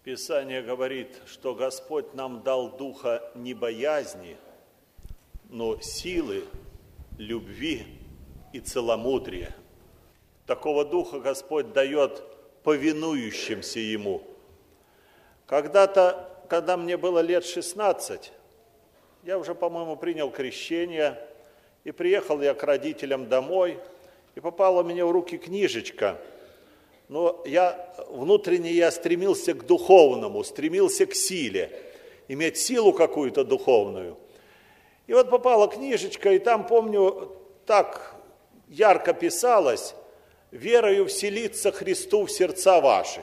Писание говорит, что Господь нам дал духа не боязни, но силы, любви и целомудрия. Такого духа Господь дает повинующимся Ему. Когда-то, когда мне было лет 16, я уже, по-моему, принял крещение, и приехал я к родителям домой, и попала мне в руки книжечка. Но внутренне я стремился к духовному, стремился к силе, иметь силу какую-то духовную. И вот попала книжечка, и там, помню, так ярко писалось: «Верою вселится Христу в сердца ваши».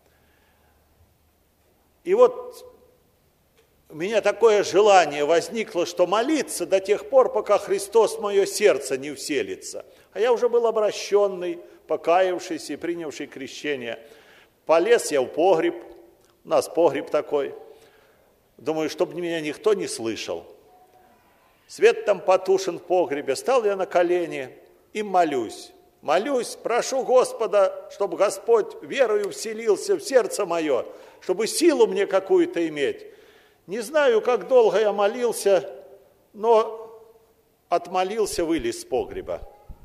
И вот у меня такое желание возникло, что молиться до тех пор, пока Христос в мое сердце не вселится. А я уже был обращенный, покаявшийся и принявший крещение. Полез я в погреб, у нас погреб такой. Думаю, чтобы меня никто не слышал. Свет там потушен в погребе. Стал я на колени и молюсь. Молюсь, прошу Господа, чтобы Господь верою вселился в сердце мое, чтобы силу мне какую-то иметь. Не знаю, как долго я молился, но отмолился, вылез с погреба.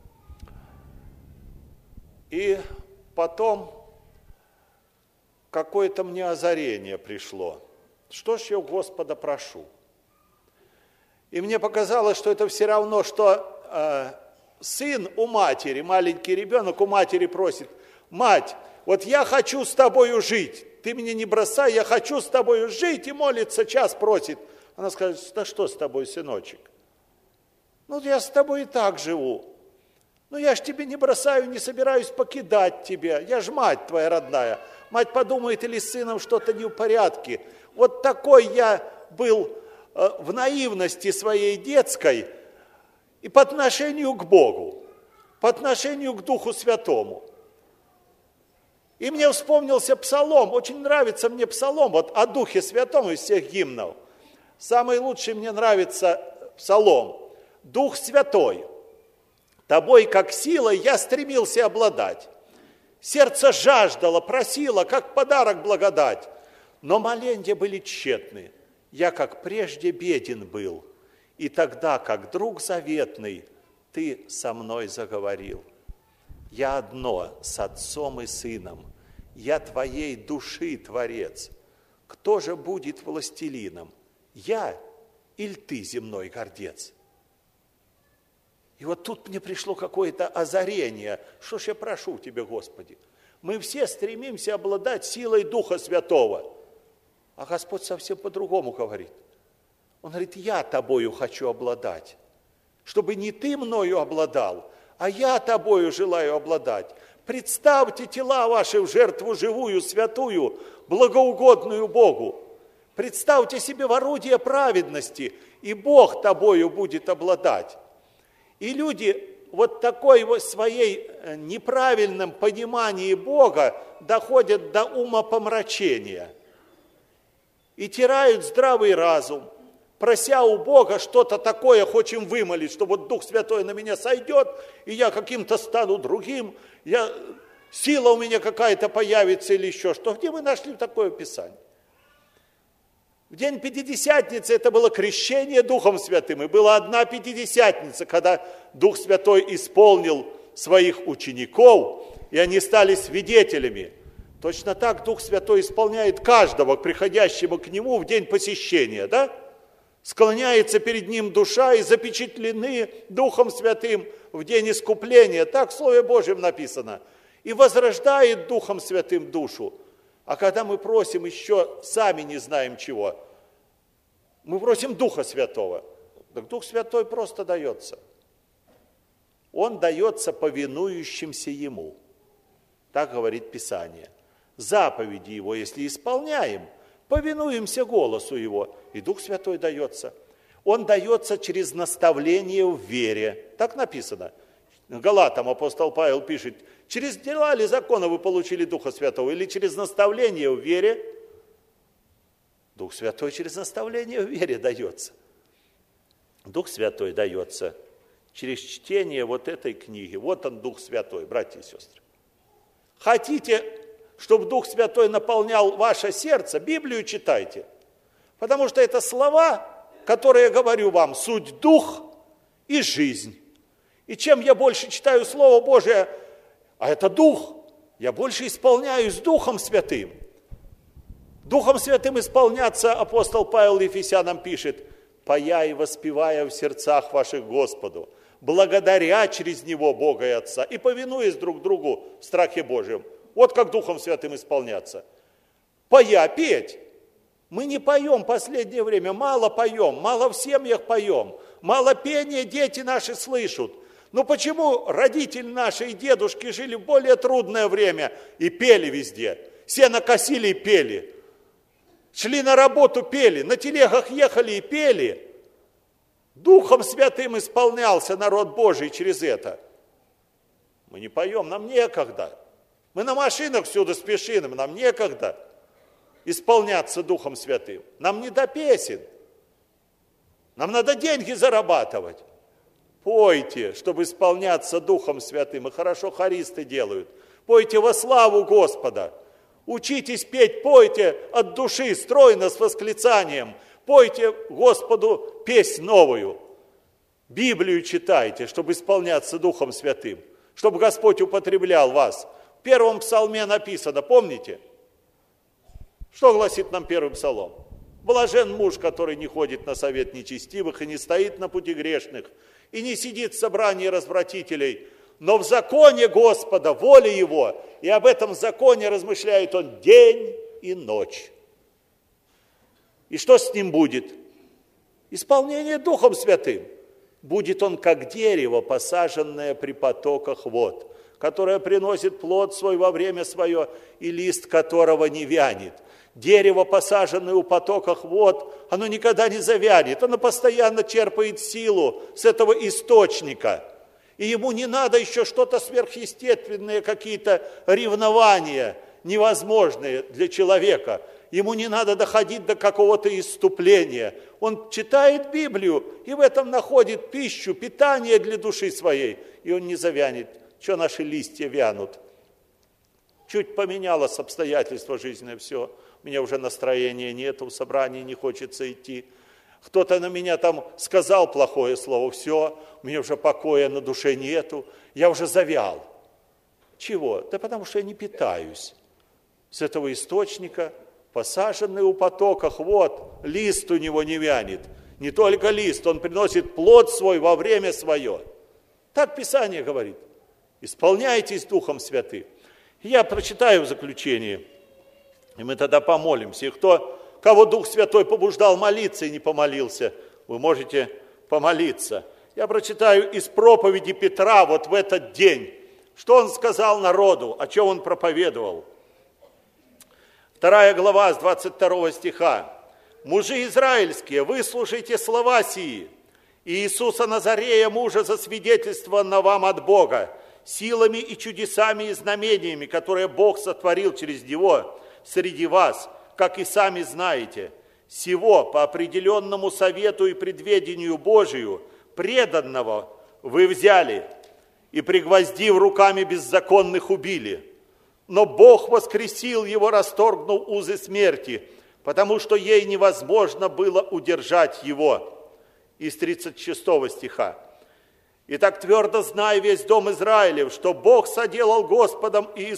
И потом какое-то мне озарение пришло. Что ж я у Господа прошу? И мне показалось, что это все равно, что сын у матери, маленький ребенок у матери просит: «Мать, вот я хочу с тобою жить, ты меня не бросай, я хочу с тобою жить», и молится, час просит. Она скажет: «Да что с тобой, сыночек? Ну, я с тобой и так живу. Ну, я ж тебе не бросаю, не собираюсь покидать тебя, я ж мать твоя родная». Мать подумает, или с сыном что-то не в порядке. Вот такой я был в наивности своей детской и по отношению к Богу, по отношению к Духу Святому. И мне вспомнился псалом, очень нравится мне псалом, вот о Духе Святом из всех гимнов. Самый лучший мне нравится псалом: «Дух Святой, тобой, как силой, я стремился обладать. Сердце жаждало, просило, как подарок благодать. Но моленья были тщетны. Я, как прежде, беден был. И тогда, как друг заветный, ты со мной заговорил. Я одно с отцом и сыном. Я твоей души творец. Кто же будет властелином? Я или ты, земной гордец?» И вот тут мне пришло какое-то озарение. Что ж я прошу тебя, Господи? Мы все стремимся обладать силой Духа Святого. А Господь совсем по-другому говорит. Он говорит: «Я тобою хочу обладать. Чтобы не ты мною обладал, а я тобою желаю обладать. Представьте тела ваши в жертву живую, святую, благоугодную Богу. Представьте себе в орудие праведности, и Бог тобою будет обладать». И люди вот такой вот своей неправильном понимании Бога доходят до умопомрачения и теряют здравый разум, прося у Бога что-то такое, хочем вымолить, что вот Дух Святой на меня сойдет, и я каким-то стану другим, сила у меня какая-то появится или еще что. Где вы нашли такое Писание? В день Пятидесятницы это было крещение Духом Святым, и была одна Пятидесятница, когда Дух Святой исполнил своих учеников, и они стали свидетелями. Точно так Дух Святой исполняет каждого, приходящего к Нему в день посещения, да? Склоняется перед Ним душа, и запечатлены Духом Святым в день искупления, так в Слове Божьем написано, и возрождает Духом Святым душу. А когда мы просим еще сами не знаем чего, мы просим Духа Святого. Так Дух Святой просто дается. Он дается повинующимся Ему. Так говорит Писание. Заповеди Его, если исполняем, повинуемся голосу Его, и Дух Святой дается. Он дается через наставление в вере. Так написано. Галатам апостол Павел пишет: через дела ли закона вы получили Духа Святого, или через наставление в вере? Дух Святой через наставление в вере дается. Дух Святой дается через чтение вот этой книги. Вот он, Дух Святой, братья и сестры. Хотите чтобы Дух Святой наполнял ваше сердце, Библию читайте. Потому что это слова, которые я говорю вам, суть Дух и жизнь. И чем я больше читаю Слово Божие, а это Дух, я больше исполняюсь Духом Святым. Духом Святым исполняться апостол Павел Ефесянам пишет: «Пая и воспевая в сердцах ваших Господу, благодаря через Него Бога и Отца, и повинуясь друг другу в страхе Божьем». Вот как Духом Святым исполняться. Пая, петь. Мы не поем в последнее время, мало поем, мало в семьях поем, мало пения дети наши слышат. Ну почему родители наши и дедушки жили в более трудное время и пели везде? Сено косили и пели. Шли на работу, пели, на телегах ехали и пели. Духом Святым исполнялся народ Божий через это. Мы не поем, нам некогда. Мы на машинах всюду спешим, нам некогда исполняться Духом Святым. Нам не до песен. Нам надо деньги зарабатывать. Пойте, чтобы исполняться Духом Святым. И хорошо хористы делают. Пойте во славу Господа. Учитесь петь, пойте от души, стройно, с восклицанием. Пойте Господу песнь новую. Библию читайте, чтобы исполняться Духом Святым. Чтобы Господь употреблял вас. В первом псалме написано, помните? Что гласит нам первый псалом? Блажен муж, который не ходит на совет нечестивых и не стоит на пути грешных, и не сидит в собрании развратителей, но в законе Господа, воле Его, и об этом законе размышляет он день и ночь. И что с ним будет? Исполнение Духом Святым. Будет он как дерево, посаженное при потоках вод, которое приносит плод свой во время свое, и лист которого не вянет. Дерево, посаженное у потоках вод, оно никогда не завянет, оно постоянно черпает силу с этого источника. И ему не надо еще что-то сверхъестественное, какие-то ревнования невозможные для человека. Ему не надо доходить до какого-то исступления. Он читает Библию и в этом находит пищу, питание для души своей. И он не завянет. Что наши листья вянут? Чуть поменялось обстоятельство жизненное, все. У меня уже настроения нету, в собрании не хочется идти. Кто-то на меня там сказал плохое слово, все, у меня уже покоя на душе нету, я уже завял. Чего? Да потому что я не питаюсь с этого источника, посаженный у потоках, вот, лист у него не вянет. Не только лист, он приносит плод свой во время свое. Так Писание говорит. Исполняйтесь Духом Святым. Я прочитаю в заключении, и мы тогда помолимся. И кого Дух Святой побуждал молиться и не помолился, вы можете помолиться. Я прочитаю из проповеди Петра вот в этот день, что он сказал народу, о чем он проповедовал. 2 глава с 22 стиха. «Мужи израильские, выслушайте слова сии, и Иисуса Назарея, мужа, засвидетельствованного вам от Бога, силами и чудесами и знамениями, которые Бог сотворил через Него среди вас, как и сами знаете, сего по определенному совету и предведению Божию, преданного вы взяли и, пригвоздив руками беззаконных, убили. Но Бог воскресил его, расторгнув узы смерти, потому что ей невозможно было удержать его». Из 36 стиха. «Итак, твердо знай весь дом Израилев, что Бог соделал Господом и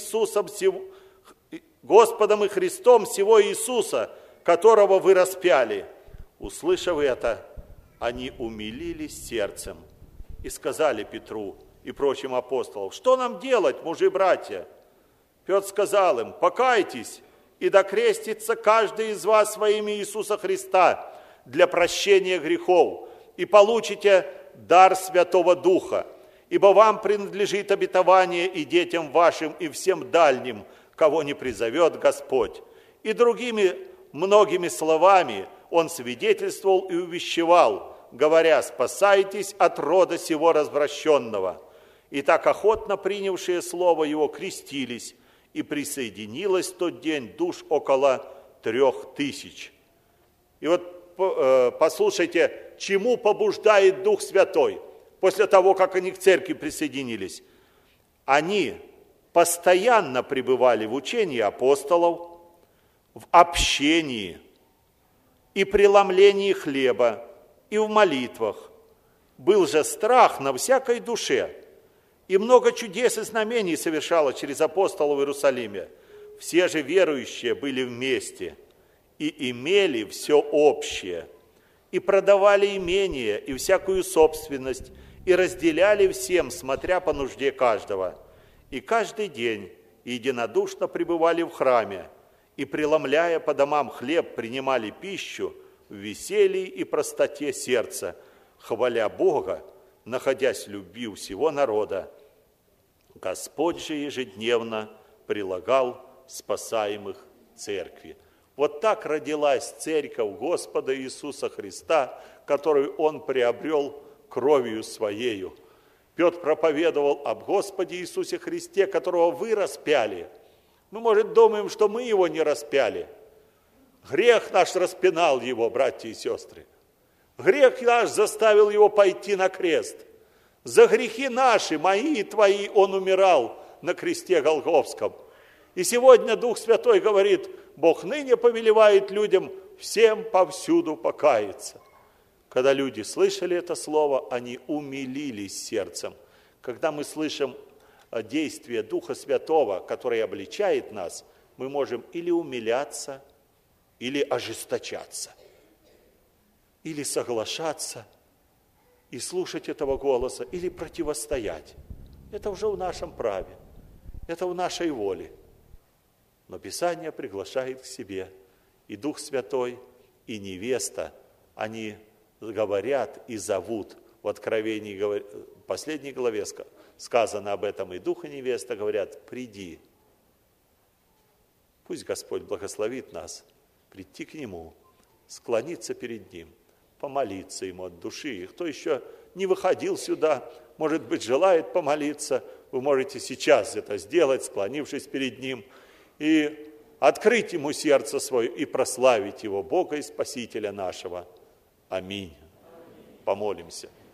Христом сего Иисуса, которого вы распяли». Услышав это, они умилились сердцем и сказали Петру и прочим апостолам: «Что нам делать, мужи-братья?» Петр сказал им: «Покайтесь, и докрестится каждый из вас во имя Иисуса Христа для прощения грехов, и получите дар Святого Духа, ибо вам принадлежит обетование и детям вашим, и всем дальним, кого не призовет Господь». И другими многими словами он свидетельствовал и увещевал, говоря: «Спасайтесь от рода сего развращенного». И так охотно принявшие слово его крестились, и присоединилось в тот день душ около 3000. И вот послушайте, чему побуждает Дух Святой после того, как они к церкви присоединились. Они постоянно пребывали в учении апостолов, в общении и преломлении хлеба, и в молитвах. Был же страх на всякой душе, и много чудес и знамений совершало через апостолов в Иерусалиме. Все же верующие были вместе и имели все общее, и продавали имение и всякую собственность, и разделяли всем, смотря по нужде каждого. И каждый день единодушно пребывали в храме, и, преломляя по домам хлеб, принимали пищу в веселье и простоте сердца, хваля Бога, находясь в любви у всего народа. Господь же ежедневно прилагал спасаемых церкви. Вот так родилась церковь Господа Иисуса Христа, которую Он приобрел кровью Своею. Петр проповедовал об Господе Иисусе Христе, которого вы распяли. Мы, может, думаем, что мы Его не распяли. Грех наш распинал Его, братья и сестры. Грех наш заставил Его пойти на крест. За грехи наши, мои и твои, Он умирал на кресте Голгофском. И сегодня Дух Святой говорит: Бог ныне повелевает людям всем повсюду покаяться. Когда люди слышали это слово, они умилились сердцем. Когда мы слышим действие Духа Святого, который обличает нас, мы можем или умиляться, или ожесточаться, или соглашаться и слушать этого голоса, или противостоять. Это уже в нашем праве, это в нашей воле. Но Писание приглашает к себе, и Дух Святой, и невеста, они говорят и зовут. В Откровении, последней главе сказано об этом, и Дух, и невеста говорят: приди. Пусть Господь благословит нас прийти к Нему, склониться перед Ним, помолиться Ему от души. И кто еще не выходил сюда, может быть, желает помолиться, вы можете сейчас это сделать, склонившись перед Ним, и открыть Ему сердце свое, и прославить Его, Бога и Спасителя нашего. Аминь. Помолимся.